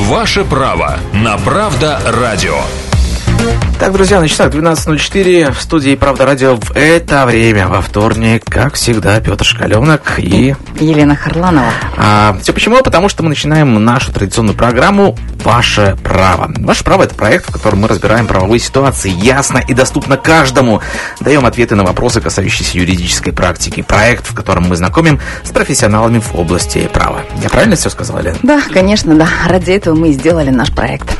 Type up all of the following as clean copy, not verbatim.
Ваше право на Правда Радио. Так, друзья, начинает 12:04 в студии «Правда Радио». В это время, во вторник, как всегда, Петр Шкаленок и Елена Харланова. Все почему? Потому что мы начинаем нашу традиционную программу «Ваше право». «Ваше право» — это проект, в котором мы разбираем правовые ситуации ясно и доступно каждому. Даем ответы на вопросы, касающиеся юридической практики. Проект, в котором мы знакомим с профессионалами в области права. Я правильно все сказала, Лена? Да, конечно, да. Ради этого мы и сделали наш проект.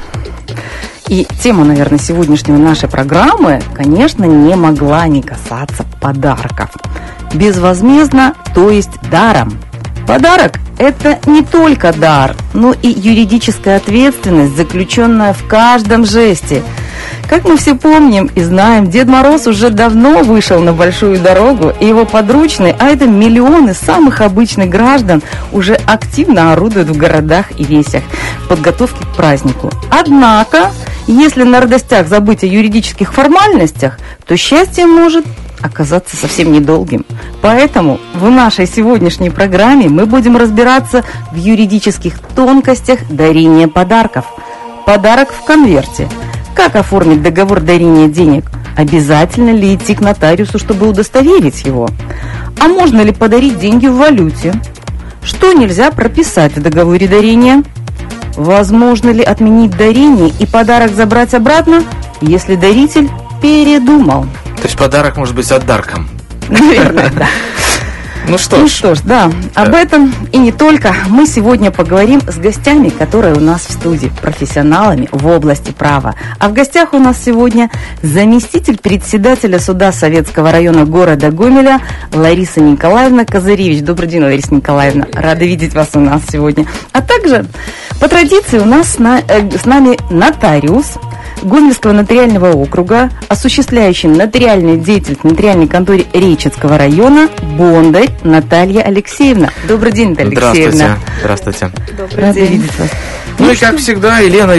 И тема, наверное, сегодняшней нашей программы, конечно, не могла не касаться подарков. Безвозмездно, то есть даром. Подарок – это не только дар, но и юридическая ответственность, заключенная в каждом жесте. Как мы все помним и знаем, Дед Мороз уже давно вышел на большую дорогу, и его подручные, а это миллионы самых обычных граждан, уже активно орудуют в городах и весях в подготовке к празднику. Однако, если на радостях забыть о юридических формальностях, то счастье может оказаться совсем недолгим. Поэтому в нашей сегодняшней программе мы будем разбираться в юридических тонкостях дарения подарков. Подарок в конверте. Как оформить договор дарения денег? Обязательно ли идти к нотариусу, чтобы удостоверить его? А можно ли подарить деньги в валюте? Что нельзя прописать в договоре дарения? Возможно ли отменить дарение и подарок забрать обратно, если даритель передумал? То есть подарок может быть отдарком. Наверное, да. Ну что ж, да, об этом и не только мы сегодня поговорим с гостями, которые у нас в студии, профессионалами в области права. А в гостях у нас сегодня заместитель председателя суда Советского района города Гомеля Лариса Николаевна Козыревич. Добрый день, Лариса Николаевна, рада видеть вас у нас сегодня. А также, по традиции, у нас с нами нотариус Гомельского нотариального округа, осуществляющий нотариальную деятельность в нотариальной конторе Речицкого района, Бондарь Наталья Алексеевна. Добрый день, Наталья Алексеевна. Здравствуйте. Добрый день. Видеть вас. Ну и как всегда, Елена,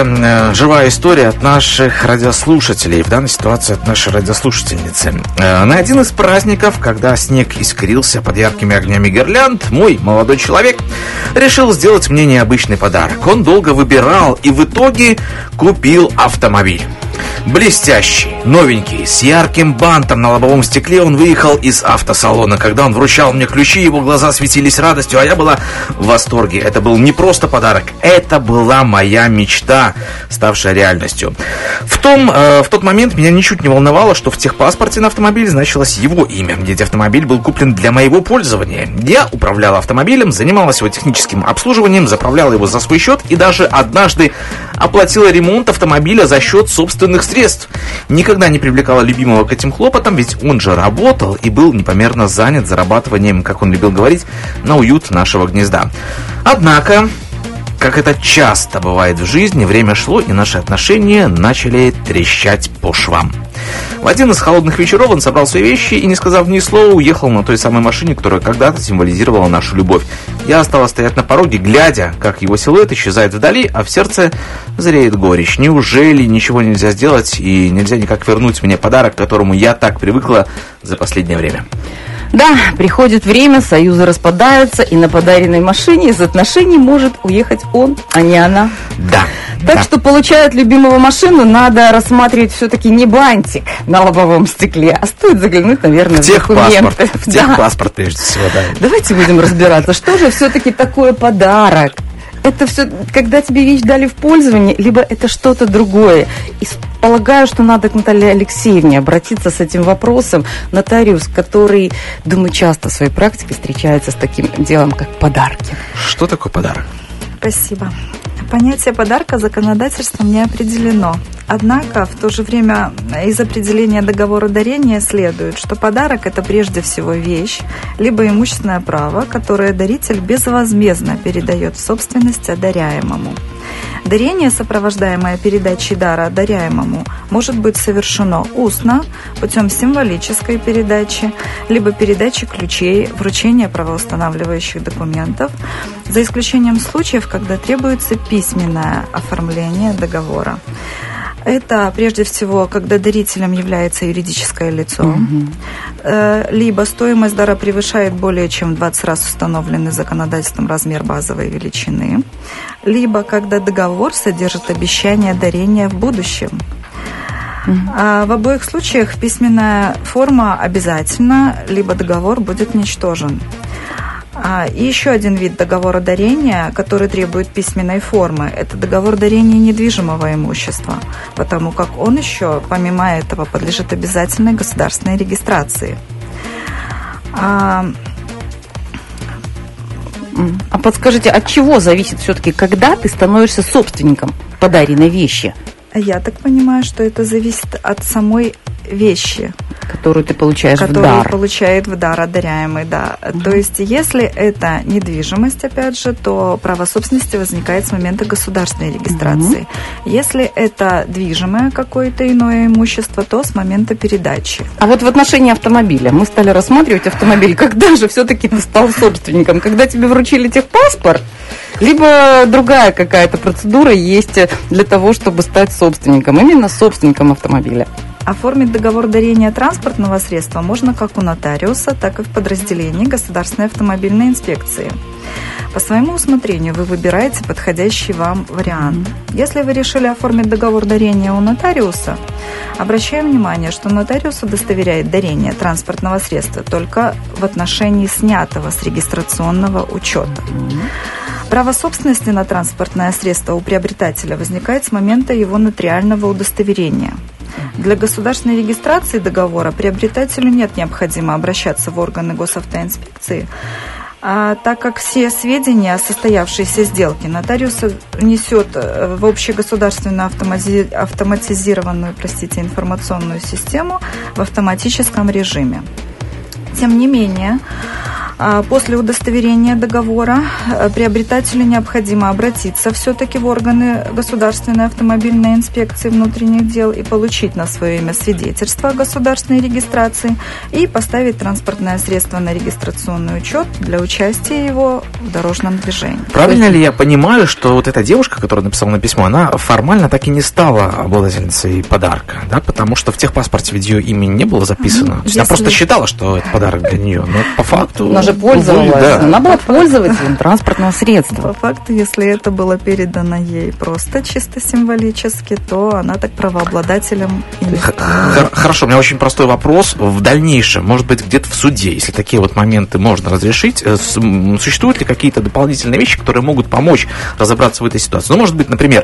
живая история от наших радиослушателей. В данной ситуации от нашей радиослушательницы. На один из праздников, когда снег искрился под яркими огнями гирлянд, мой молодой человек решил сделать мне необычный подарок. Он долго выбирал и в итоге купил автомобиль. Блестящий, новенький, с ярким бантом на лобовом стекле он выехал из автосалона. Когда он вручал мне ключи, его глаза светились радостью, а я была в восторге. Это был не просто подарок, это была моя мечта, ставшая реальностью. В тот момент меня ничуть не волновало, что в техпаспорте на автомобиль значилось его имя, ведь автомобиль был куплен для моего пользования. Я управляла автомобилем, занималась его техническим обслуживанием, заправляла его за свой счет и даже однажды оплатила ремонт автомобиля за счет собственных средств. Никогда не привлекала любимого к этим хлопотам, ведь он же работал и был непомерно занят зарабатыванием, как он любил говорить, на уют нашего гнезда. Однако, как это часто бывает в жизни, время шло, и наши отношения начали трещать по швам. В один из холодных вечеров он собрал свои вещи и, не сказав ни слова, уехал на той самой машине, которая когда-то символизировала нашу любовь. Я осталась стоять на пороге, глядя, как его силуэт исчезает вдали, а в сердце зреет горечь. Неужели ничего нельзя сделать и нельзя никак вернуть мне подарок, к которому я так привыкла за последнее время? Да, приходит время, союзы распадаются, и на подаренной машине из отношений может уехать он, а не она. Да. Так что, получая от любимого машину, надо рассматривать все-таки не бантик на лобовом стекле, а стоит заглянуть, наверное, в документы. В техпаспорт, прежде всего, да. Давайте будем разбираться, что же все-таки такое подарок. Это все, когда тебе вещь дали в пользование, либо это что-то другое. И полагаю, что надо к Наталье Алексеевне обратиться с этим вопросом. Нотариус, который, думаю, часто в своей практике встречается с таким делом, как подарки. Что такое подарок? Спасибо. Понятие подарка законодательством не определено. Однако, в то же время, из определения договора дарения следует, что подарок – это прежде всего вещь, либо имущественное право, которое даритель безвозмездно передает в собственность одаряемому. Дарение, сопровождаемое передачей дара одаряемому, может быть совершено устно, путем символической передачи, либо передачи ключей, вручения правоустанавливающих документов, за исключением случаев, когда требуется письменное оформление договора. Это прежде всего, когда дарителем является юридическое лицо, либо стоимость дара превышает более чем в 20 раз установленный законодательством размер базовой величины, либо когда договор содержит обещание дарения в будущем. В обоих случаях письменная форма обязательна, либо договор будет ничтожен. И еще один вид договора дарения, который требует письменной формы, это договор дарения недвижимого имущества, потому как он еще, помимо этого, подлежит обязательной государственной регистрации. А подскажите, от чего зависит все-таки, когда ты становишься собственником подаренной вещи? Я так понимаю, что это зависит от самой вещи, которую ты получаешь в дар. Которую получает в дар одаряемый, да. То есть, если это недвижимость, опять же, то право собственности возникает с момента государственной регистрации. Если это движимое какое-то иное имущество, то с момента передачи. А вот в отношении автомобиля мы стали рассматривать автомобиль. Когда же все-таки ты стал собственником? Когда тебе вручили техпаспорт? Либо другая какая-то процедура есть для того, чтобы стать собственником, именно собственником автомобиля? Оформить договор дарения транспортного средства можно как у нотариуса, так и в подразделении Государственной автомобильной инспекции. По своему усмотрению вы выбираете подходящий вам вариант. Если вы решили оформить договор дарения у нотариуса, обращаем внимание, что нотариус удостоверяет дарение транспортного средства только в отношении снятого с регистрационного учета. Право собственности на транспортное средство у приобретателя возникает с момента его нотариального удостоверения. Для государственной регистрации договора приобретателю нет необходимо обращаться в органы госавтоинспекции, так как все сведения о состоявшейся сделке нотариус несет в общегосударственную автоматизированную, информационную систему в автоматическом режиме. Тем не менее, после удостоверения договора приобретателю необходимо обратиться все-таки в органы Государственной автомобильной инспекции внутренних дел и получить на свое имя свидетельство о государственной регистрации и поставить транспортное средство на регистрационный учет для участия его в дорожном движении. Правильно ли я понимаю, что вот эта девушка, которая написала на письмо, она формально так и не стала обладательницей подарка, да? Потому что в техпаспорте ведь ее имя не было записано. Она просто считала, что это подарок для нее, но по факту... Она же пользовалась, да. Она была пользователем транспортного средства. По факту, если это было передано ей просто чисто символически, то она так правообладателем и не стала. Хорошо, у меня очень простой вопрос. В дальнейшем, может быть, где-то в суде, если такие вот моменты можно разрешить, существуют ли какие-то дополнительные вещи, которые могут помочь разобраться в этой ситуации? Ну, может быть, например,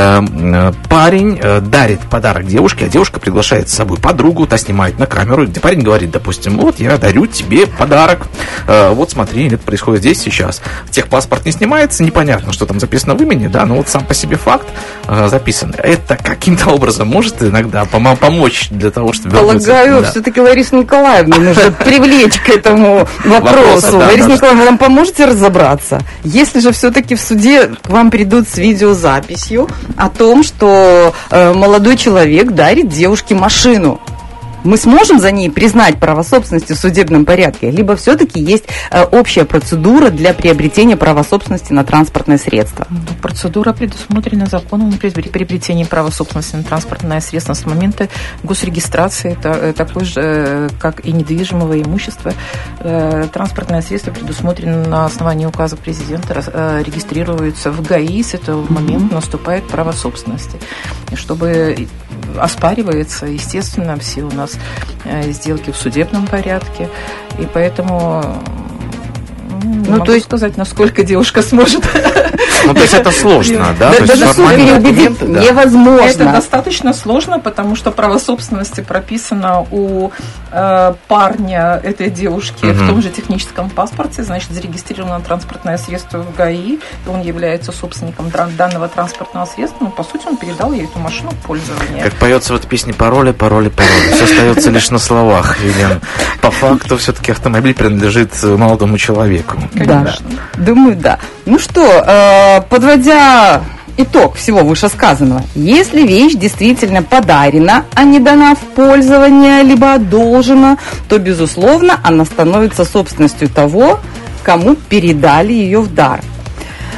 парень дарит подарок девушке, а девушка приглашает с собой подругу, та снимает на камеру, где парень говорит, допустим, вот я дарю тебе подарок, вот смотри, это происходит здесь сейчас. Техпаспорт не снимается, непонятно, что там записано в имени, да, но вот сам по себе факт записан. Это каким-то образом может иногда помочь для того, чтобы... Полагаю, все-таки Ларису Николаевну нужно привлечь к этому вопросу. Лариса Николаевна, вы нам поможете разобраться? Если же все-таки в суде к вам придут с видеозаписью о том, что молодой человек дарит девушке машину, мы сможем за ней признать право собственности в судебном порядке, либо все-таки есть общая процедура для приобретения права собственности на транспортное средство? Процедура предусмотрена законом при приобретении права собственности на транспортное средство с момента госрегистрации, такой же, как и недвижимого имущества. Транспортное средство предусмотрено на основании указа президента, регистрируется в ГАИ, с этого момента наступает право собственности. И чтобы оспаривается, естественно, все у нас сделки в судебном порядке, и поэтому то есть сказать, насколько девушка сможет. Ну, то есть это сложно, да? Даже суд переубедить невозможно. Это достаточно сложно, потому что право собственности прописано у парня этой девушки в том же техническом паспорте, значит, зарегистрировано транспортное средство в ГАИ, и он является собственником данного транспортного средства, но, по сути, он передал ей эту машину в пользование. Как поется в этой песне пароли. Все остается лишь на словах, Елена. По факту все-таки автомобиль принадлежит молодому человеку. Да, думаю, да. Ну что, подводя итог всего вышесказанного, если вещь действительно подарена, а не дана в пользование, либо одолжена, то, безусловно, она становится собственностью того, кому передали ее в дар.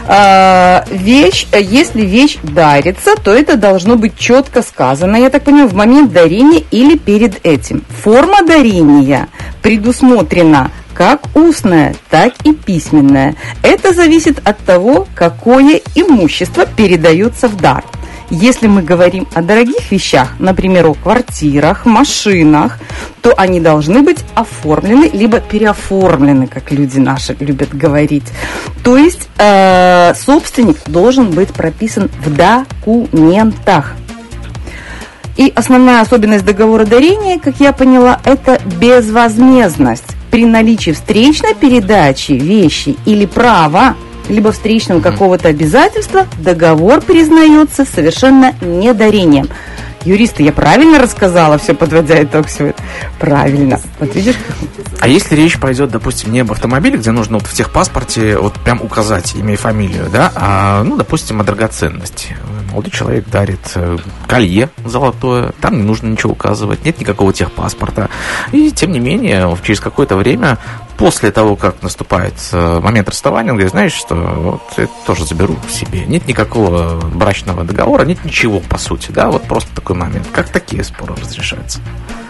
Если вещь дарится, то это должно быть четко сказано, я так понимаю, в момент дарения или перед этим. Форма дарения предусмотрена как устная, так и письменная. Это зависит от того, какое имущество передается в дар. Если мы говорим о дорогих вещах, например, о квартирах, машинах, то они должны быть оформлены, либо переоформлены, как люди наши любят говорить. То есть собственник должен быть прописан в документах. И основная особенность договора дарения, как я поняла, это безвозмездность. При наличии встречной передачи вещи или права, либо встречного какого-то обязательства, договор признается совершенно не дарением. Юристы, я правильно рассказала все, подводя итог всего? Правильно. Вот видишь? А если речь пойдет, допустим, не об автомобиле, где нужно вот в техпаспорте вот прям указать имя и фамилию, да, а, ну, допустим, о драгоценности. Молодой человек дарит колье золотое, там не нужно ничего указывать, нет никакого техпаспорта. И, тем не менее, через какое-то время, после того, как наступает момент расставания, он говорит, знаешь что, вот это тоже заберу себе. Нет никакого брачного договора, нет ничего, по сути, да, вот просто такой момент. Как такие споры разрешаются?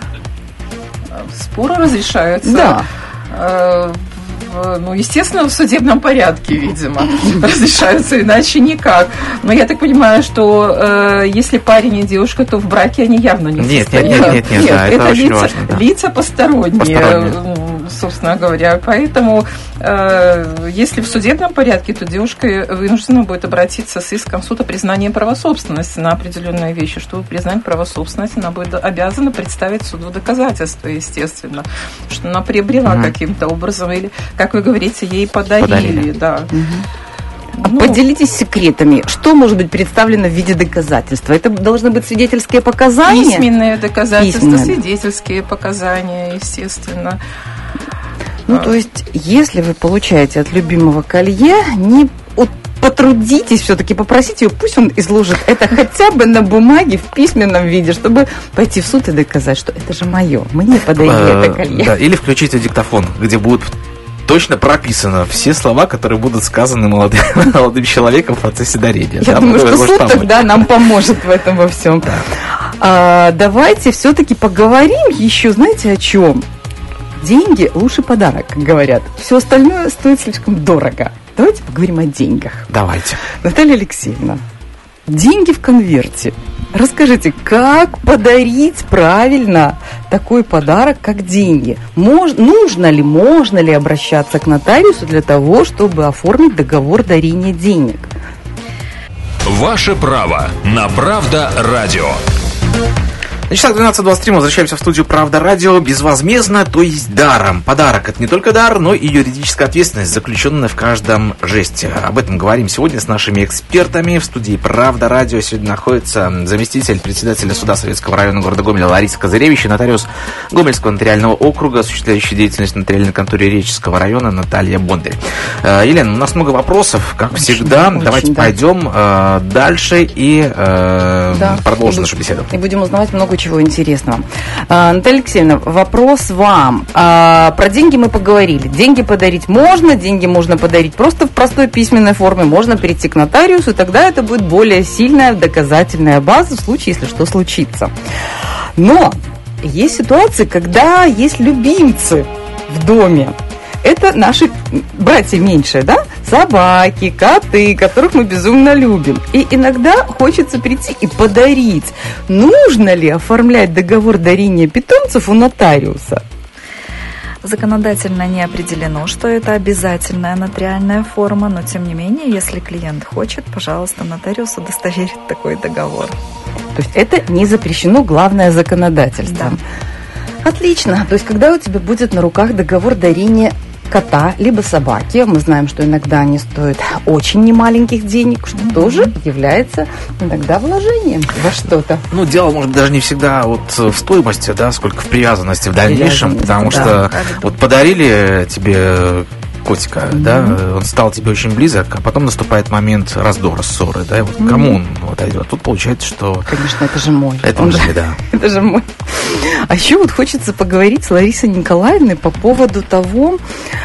Споры разрешаются? Да. Ну, естественно, в судебном порядке, видимо, разрешаются, иначе никак. Но я так понимаю, что если парень и девушка, то в браке они явно не состоят. Нет, да, это очень лица, важно. Да. Лица посторонние, собственно говоря. Поэтому, если в судебном порядке, то девушка вынуждена будет обратиться с иском в суд о признании права собственности на определенные вещи. Чтобы признать право собственности, она будет обязана представить суду доказательства, естественно, что она приобрела каким-то образом, или, как вы говорите, ей подарили. Да. Поделитесь секретами. Что может быть представлено в виде доказательства? Это должны быть свидетельские показания? Письменные доказательства, свидетельские показания, естественно. Ну, то есть, если вы получаете от любимого колье, не потрудитесь все-таки, попросите его, пусть он изложит это хотя бы на бумаге в письменном виде, чтобы пойти в суд и доказать, что это же мое, мне подарили это колье. Да, или включите диктофон, где будут точно прописано все слова, которые будут сказаны молодым человеком в процессе дарения. Я думаю, что суд тогда нам поможет в этом во всем. Давайте все-таки поговорим еще, знаете, о чем? Деньги – лучший подарок, как говорят. Все остальное стоит слишком дорого. Давайте поговорим о деньгах. Давайте. Наталья Алексеевна, деньги в конверте. Расскажите, как подарить правильно такой подарок, как деньги? Можно ли обращаться к нотариусу для того, чтобы оформить договор дарения денег? Ваше право на Правда Радио. На часах 12:23 мы возвращаемся в студию «Правда Радио» безвозмездно, то есть даром. Подарок – это не только дар, но и юридическая ответственность, заключенная в каждом жесте. Об этом говорим сегодня с нашими экспертами. В студии «Правда Радио» сегодня находится заместитель председателя суда Советского района города Гомеля Лариса Козыревич и нотариус Гомельского нотариального округа, осуществляющий деятельность в нотариальной конторе Реческого района Наталья Бондарь. Елена, у нас много вопросов, как всегда. Давайте пойдем дальше и продолжим нашу беседу. И будем узнавать много чего интересного. Наталья Алексеевна, вопрос вам. Про деньги мы поговорили. Деньги подарить можно, деньги можно подарить просто в простой письменной форме, можно перейти к нотариусу, и тогда это будет более сильная доказательная база в случае, если что случится. Но есть ситуации, когда есть любимцы в доме. Это наши братья меньшие, да? Собаки, коты, которых мы безумно любим. И иногда хочется прийти и подарить. Нужно ли оформлять договор дарения питомцев у нотариуса? Законодательно не определено, что это обязательная нотариальная форма, но тем не менее, если клиент хочет, пожалуйста, нотариус удостоверит такой договор. То есть это не запрещено, главное законодательством. Да. Отлично. То есть когда у тебя будет на руках договор дарения кота, либо собаки, мы знаем, что иногда они стоят очень немаленьких денег, что тоже является иногда вложением во что-то. Ну, дело, может, даже не всегда вот в стоимости, да, сколько в привязанности в дальнейшем, потому что вот подарили тебе котика, да, он стал тебе очень близок, а потом наступает момент раздора, ссоры, да, и вот кому он отойдет? Тут получается, что... Конечно, это же мой. Это он же, да. Это же мой. А еще вот хочется поговорить с Ларисой Николаевной по поводу того,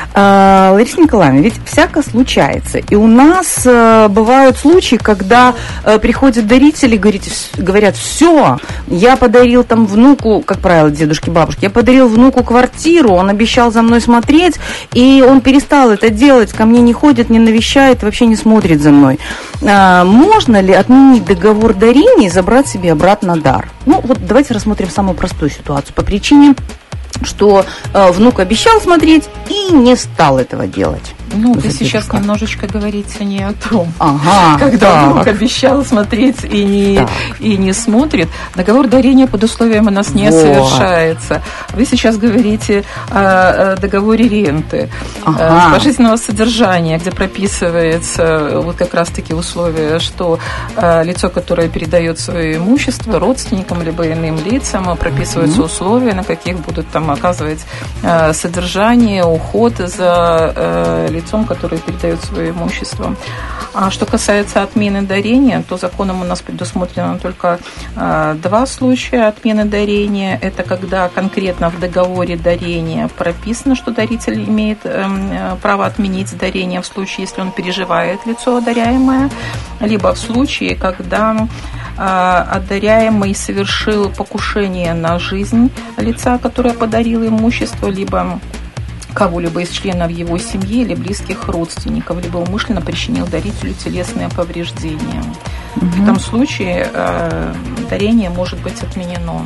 Лариса Николаевна, ведь всяко случается. И у нас бывают случаи, когда приходят дарители, говорят, все, я подарил там внуку, как правило, дедушке, бабушке, я подарил внуку квартиру, он обещал за мной смотреть, и он перестал это делать, ко мне не ходит, не навещает, вообще не смотрит за мной. Можно ли отменить договор дарения и забрать себе обратно дар? Ну, вот давайте рассмотрим самую простую ситуацию. По причине, что внук обещал смотреть и не стал этого делать. Ну, вы сейчас немножечко говорите не о том, ага, когда внук обещал смотреть и не смотрит. Договор дарения под условием у нас не совершается. Вы сейчас говорите о договоре ренты, пожизненного содержания, где прописывается вот как раз-таки условие, что лицо, которое передает свое имущество родственникам либо иным лицам, прописываются условия, на каких будут там оказывать содержание, уход за лицом, который передает свое имущество. А что касается отмены дарения, то законом у нас предусмотрено только два случая отмены дарения. Это когда конкретно в договоре дарения прописано, что даритель имеет право отменить дарение в случае, если он переживает лицо одаряемое, либо в случае, когда одаряемый совершил покушение на жизнь лица, которое подарило имущество, либо кого-либо из членов его семьи или близких родственников, либо умышленно причинил дарителю телесные повреждения. В этом случае дарение может быть отменено.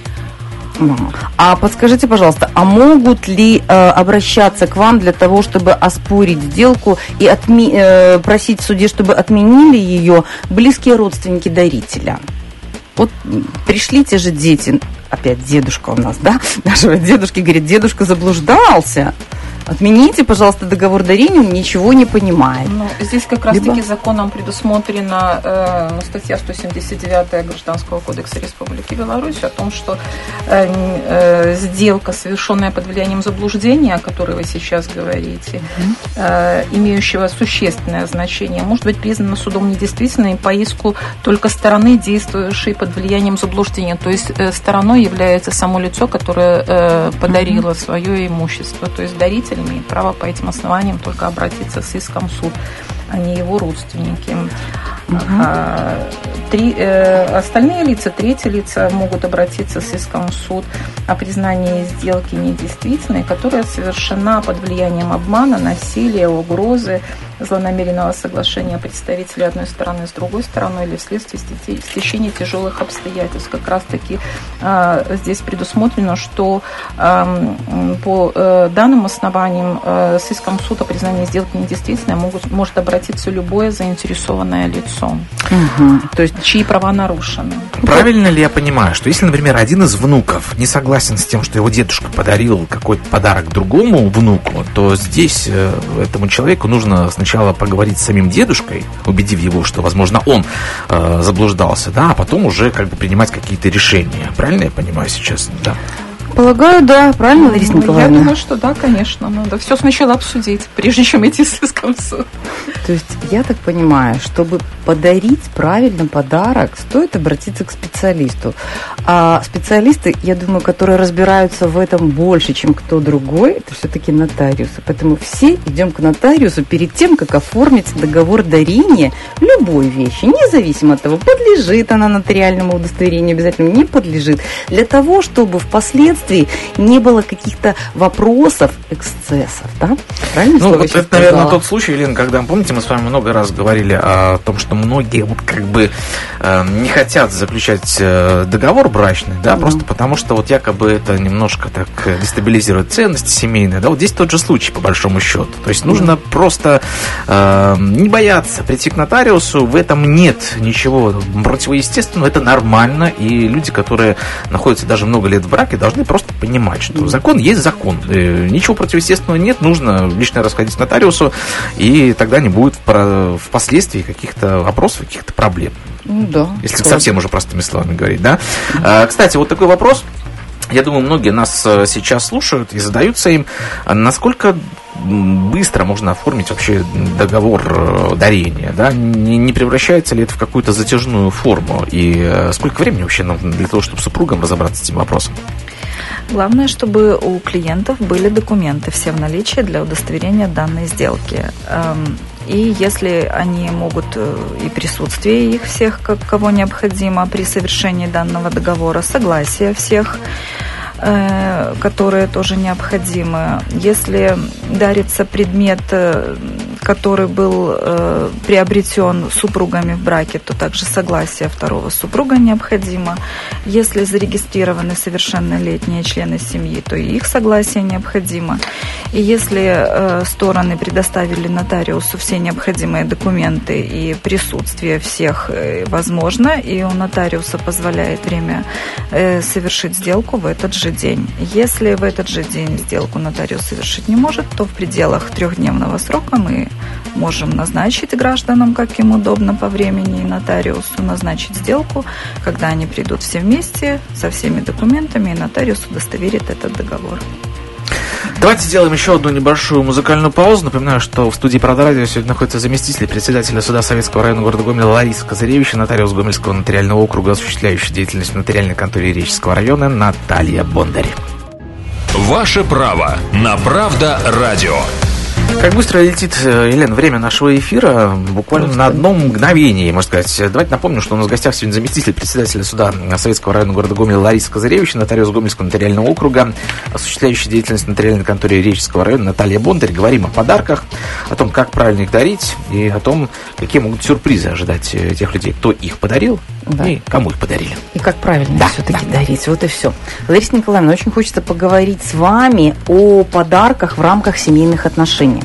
А подскажите, пожалуйста, а могут ли обращаться к вам для того, чтобы оспорить сделку и просить в суде, чтобы отменили ее близкие родственники дарителя? Вот пришли те же дети, опять дедушка у нас, да, нашего дедушки, говорит, дедушка заблуждался. Отмените, пожалуйста, договор дарения, он ничего не понимает. Ну, здесь как раз-таки законом предусмотрена статья 179 Гражданского кодекса Республики Беларусь о том, что сделка, совершенная под влиянием заблуждения, о которой вы сейчас говорите, имеющего существенное значение, может быть признана судом недействительной по иску только стороны, действующей под влиянием заблуждения. То есть стороной является само лицо, которое подарило свое имущество. То есть даритель имеет право по этим основаниям только обратиться с иском в суд, а не его родственники. Остальные лица, третьи лица могут обратиться с иском в суд о признании сделки недействительной, которая совершена под влиянием обмана, насилия, угрозы, злонамеренного соглашения представителей одной стороны с другой стороной или вследствие стечения тяжелых обстоятельств. Как раз-таки здесь предусмотрено, что по данным основаниям с иском в суд о признании сделки недействительной может обратиться любое заинтересованное лицо, то есть чьи права нарушены. Правильно ли я понимаю, что если, например, один из внуков не согласен с тем, что его дедушка подарил какой-то подарок другому внуку, то здесь этому человеку нужно сначала поговорить с самим дедушкой, убедив его, что, возможно, он заблуждался, да, а потом уже как бы принимать какие-то решения. Правильно я понимаю сейчас? Да. Полагаю, да, правильно, Лариса Николаевна? Я думаю, что да, конечно. Надо все сначала обсудить, прежде чем идти с иском в суд. То есть, я так понимаю, чтобы подарить правильный подарок, стоит обратиться к специалисту. А специалисты, я думаю, которые разбираются в этом больше, чем кто другой, это все-таки нотариусы. Поэтому все идем к нотариусу перед тем, как оформить договор дарения любой вещи, независимо от того, подлежит она нотариальному удостоверению, обязательно не подлежит, для того, чтобы впоследствии не было каких-то вопросов, эксцессов, да? Правильно? Ну, вот это, наверное, тот случай, Елена, когда, помните, мы с вами много раз говорили о том, что многие вот как бы не хотят заключать договор брачный, да, просто потому что вот якобы это немножко так дестабилизирует ценности семейные, да, вот здесь тот же случай, по большому счету. То есть нужно просто не бояться прийти к нотариусу, в этом нет ничего противоестественного, это нормально, и люди, которые находятся даже много лет в браке, должны просто понимать, что закон есть закон, ничего противоестественного нет, нужно лично расходить к нотариусу, и тогда не будет впоследствии каких-то вопросов, каких-то проблем. Ну, да. Если совсем уже простыми словами говорить, да. Кстати, вот такой вопрос. Я думаю, многие нас сейчас слушают и задаются им, насколько быстро можно оформить вообще договор дарения, да? Не превращается ли это в какую-то затяжную форму? И сколько времени вообще нужно для того, чтобы супругам разобраться с этим вопросом? Главное, чтобы у клиентов были документы все в наличии для удостоверения данной сделки. И если они могут и присутствие их всех, кого необходимо при совершении данного договора, согласие всех, которые тоже необходимы. Если дарится предмет, который был приобретен супругами в браке, то также согласие второго супруга необходимо. Если зарегистрированы совершеннолетние члены семьи, то и их согласие необходимо. И если стороны предоставили нотариусу все необходимые документы и присутствие всех возможно, и у нотариуса позволяет время совершить сделку в этот же день. Если в этот же день сделку нотариус совершить не может, то в пределах 3-дневного срока мы можем назначить гражданам, как им удобно по времени, и нотариусу назначить сделку, когда они придут все вместе со всеми документами, и нотариус удостоверит этот договор. Давайте сделаем еще одну небольшую музыкальную паузу. Напоминаю, что в студии «Правда радио» сегодня находится заместитель председателя суда Советского района города Гомеля Лариса Козыревич, нотариус Гомельского нотариального округа, осуществляющий деятельность в нотариальной конторе Реческого района Наталья Бондарь. Ваше право на «Правда радио». Как быстро летит, Елена, время нашего эфира, буквально на одно мгновение, можно сказать. Давайте напомню, что у нас в гостях сегодня заместитель председателя суда Советского района города Гомеля Лариса Козыревич, нотариус Гомельского нотариального округа, осуществляющий деятельность в нотариальной конторе Реческого района Наталья Бондарь. Говорим о подарках, о том, как правильно их дарить, и о том, какие могут сюрпризы ожидать тех людей, кто их подарил, да, и кому их подарили. И как правильно все-таки дарить. Вот и все. Лариса Николаевна, очень хочется поговорить с вами о подарках в рамках семейных отношений.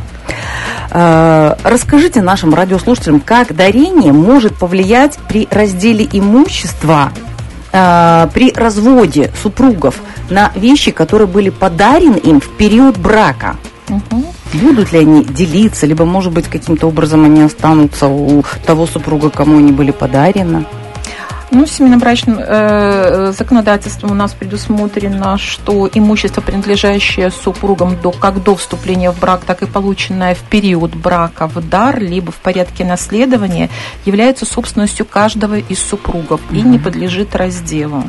Расскажите нашим радиослушателям, как дарение может повлиять при разделе имущества, при разводе супругов на вещи, которые были подарены им в период брака. Будут ли они делиться, либо, может быть, каким-то образом они останутся у того супруга, кому они были подарены? Ну, семейно-брачным законодательством у нас предусмотрено, что имущество, принадлежащее супругам как до вступления в брак, так и полученное в период брака в дар, либо в порядке наследования, является собственностью каждого из супругов и не подлежит разделу.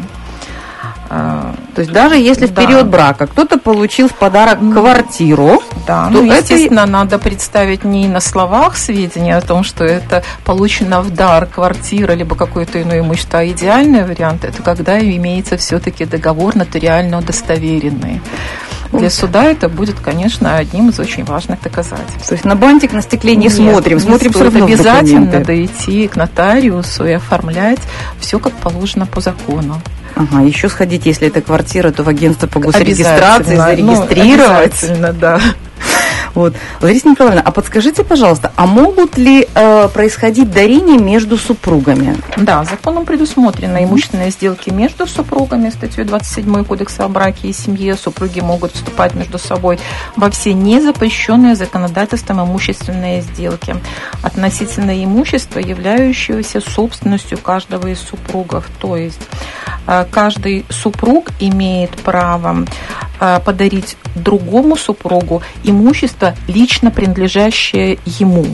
То есть даже если в период брака кто-то получил в подарок квартиру, то естественно, надо представить не на словах сведения о том, что это получено в дар квартира, либо какое-то иное имущество, а идеальный вариант – это когда имеется все-таки договор нотариально удостоверенный. Для суда это будет, конечно, одним из очень важных доказательств. То есть на бантик на стекле не смотрим все равно обязательно надо идти к нотариусу и оформлять все как положено по закону. Ага, еще сходить, если это квартира, то в агентство по госрегистрации зарегистрировать. Обязательно, да. Вот. Лариса Николаевна, а подскажите, пожалуйста, а могут ли происходить дарения между супругами? Да, законом предусмотрены имущественные сделки между супругами, статьей 27 Кодекса о браке и семье. Супруги могут вступать между собой во все незапрещенные законодательством имущественные сделки относительно имущества, являющегося собственностью каждого из супругов. То есть каждый супруг имеет право подарить другому супругу имущество, лично принадлежащее ему.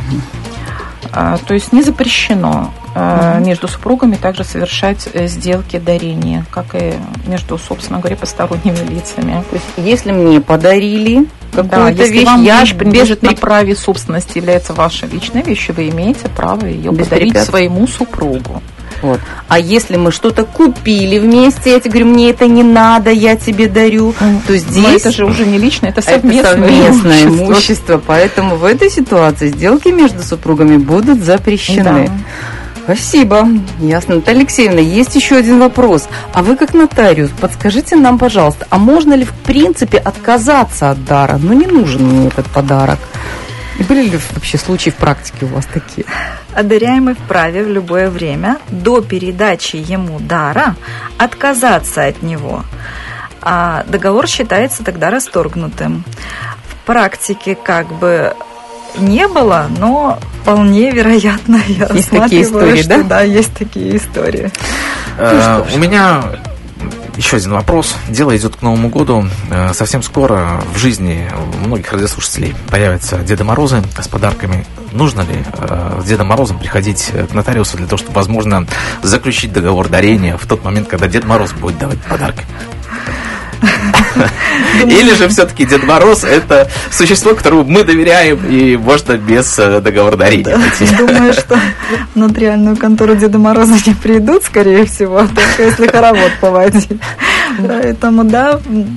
То есть не запрещено между супругами также совершать сделки дарения, как и между, собственно говоря, посторонними лицами. То есть если мне подарили какую-то вещь, вещь принадлежит на праве собственности, является вашей личной вещью, вы имеете право ее подарить своему супругу. Вот. А если мы что-то купили вместе, я тебе говорю, мне это не надо, я тебе дарю, то здесь... это же уже не личное, это совместное имущество. Поэтому в этой ситуации сделки между супругами будут запрещены. Да. Спасибо. Ясно. Наталья Алексеевна, есть еще один вопрос. А вы как нотариус, подскажите нам, пожалуйста, а можно ли в принципе отказаться от дара? Ну, не нужен мне этот подарок. И были ли вообще случаи в практике у вас такие? Одаряемый вправе в любое время до передачи ему дара отказаться от него, а договор считается тогда расторгнутым. В практике как бы не было, но вполне вероятно, я есть такие истории, что, да, есть такие истории. У меня еще один вопрос. Дело идет к Новому году. Совсем скоро в жизни многих радиослушателей появятся Деда Морозы с подарками. Нужно ли с Дедом Морозом приходить к нотариусу для того, чтобы, возможно, заключить договор дарения в тот момент, когда Дед Мороз будет давать подарки? Или же все-таки Дед Мороз – это существо, которому мы доверяем, и можно без договора дарения пойти. Думаю, что в нотариальную контору Деда Мороза не придут, скорее всего, только если хоровод поводить. Поэтому, да.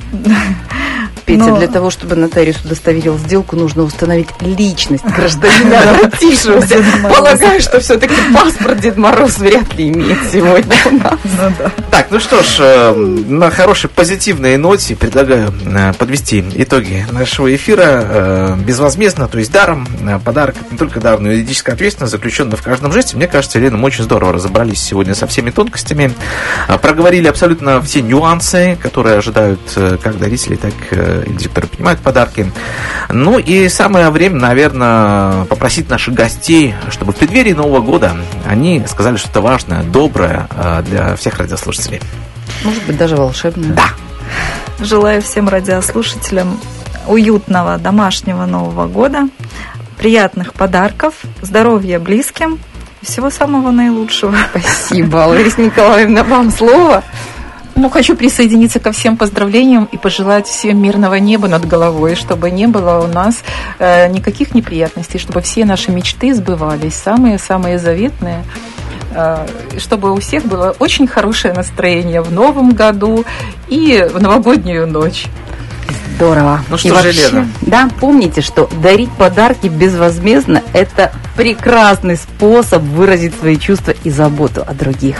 Петя, для того, чтобы нотариус удостоверил сделку, нужно установить личность гражданина, обратившегося. Полагаю, что все-таки паспорт Дед Мороз вряд ли имеет сегодня у нас. Так, ну что ж, на хорошей позитивной ноте предлагаю подвести итоги нашего эфира безвозмездно, то есть даром. Подарок — это не только дар, но и юридическая ответственность, заключенная в каждом жесте. Мне кажется, Елена, мы очень здорово разобрались сегодня со всеми тонкостями, проговорили абсолютно все нюансы, которые ожидают как дарителей, так и люди, которые принимают подарки. Ну и самое время, наверное, попросить наших гостей, чтобы в преддверии Нового года они сказали что-то важное, доброе для всех радиослушателей. Может быть, даже волшебное. Да. Желаю всем радиослушателям уютного домашнего Нового года, приятных подарков, здоровья близким и всего самого наилучшего. Спасибо, Лариса Николаевна, вам слово. Ну, хочу присоединиться ко всем поздравлениям и пожелать всем мирного неба над головой, чтобы не было у нас никаких неприятностей, чтобы все наши мечты сбывались, самые-самые заветные, чтобы у всех было очень хорошее настроение в Новом году и в новогоднюю ночь. Здорово. Ну что и же, вообще, Лена? да, помните, что дарить подарки безвозмездно – это прекрасный способ выразить свои чувства и заботу о других.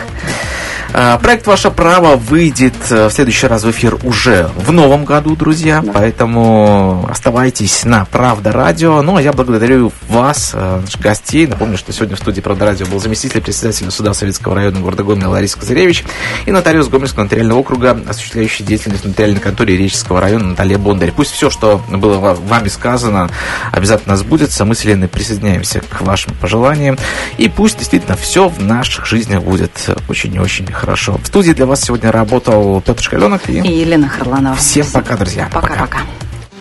Проект «Ваше право» выйдет в следующий раз в эфир уже в новом году, друзья. Да. Поэтому оставайтесь на Правда Радио. Ну, а я благодарю вас, наших гостей. Напомню, что сегодня в студии Правда Радио был заместитель председателя суда Советского района города Гомеля Лариса Козыревич и нотариус Гомельского нотариального округа, осуществляющий деятельность в нотариальной конторе Реческого района Наталья Бондарь. Пусть все, что было вами сказано, обязательно сбудется. Мы с Еленой присоединяемся к вашим пожеланиям. И пусть действительно все в наших жизнях будет очень и очень хорошо. В студии для вас сегодня работал Петр Шкаленок и Елена Харланова. Всем пока, друзья. Пока-пока.